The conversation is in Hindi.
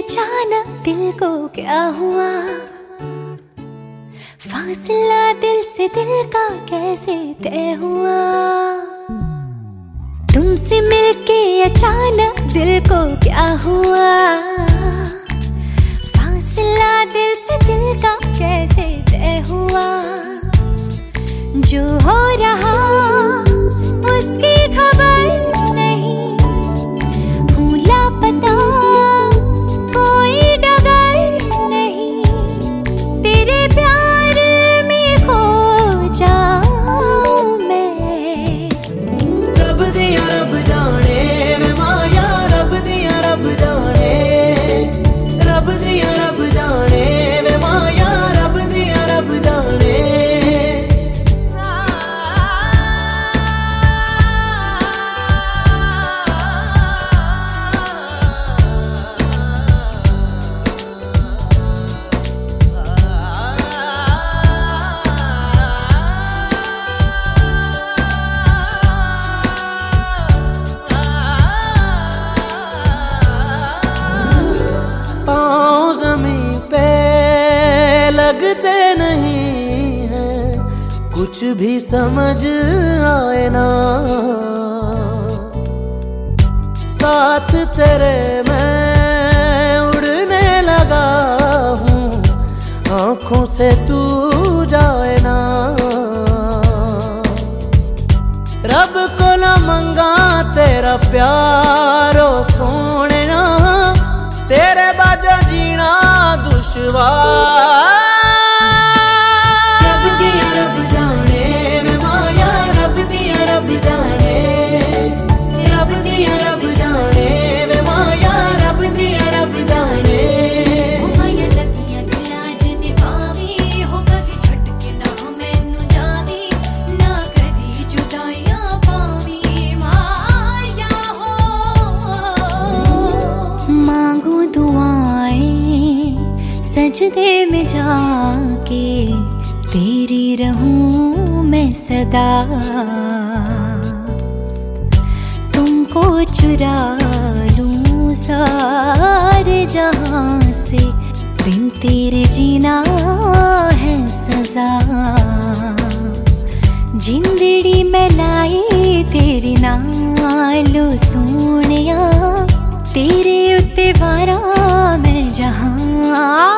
अचानक दिल को क्या हुआ, फासला दिल से दिल का कैसे तय हुआ। तुमसे मिलके अचानक दिल को क्या हुआ, फासला दिल से दिल का कैसे तय हुआ। जो हो रहा उसकी खबर नहीं, हूँ लापता कोई डगर नहीं, तेरे प्यार में खो जाऊं मैं। रब दिया रब जाने वे माया, रब दिया रब जाने, रब दिया रब जाने वे माया, रब दिया रब जाने। लगते नहीं हैं, कुछ भी समझ आए ना, साथ तेरे मैं उड़ने लगा हूँ, आँखों से तू जाए ना। रब को न मंगा तेरा प्यारो सोने ना, तेरे बाजा जीना दुश्वार। सजदे में जाके तेरी रहूं मैं सदा, तुमको चुरा लूं सारे जहां से, बिन तेरे जीना है सजा। जिंदड़ी में लाई तेरी नालो सोनिया, तेरे उत्ते वारा मैं जहां।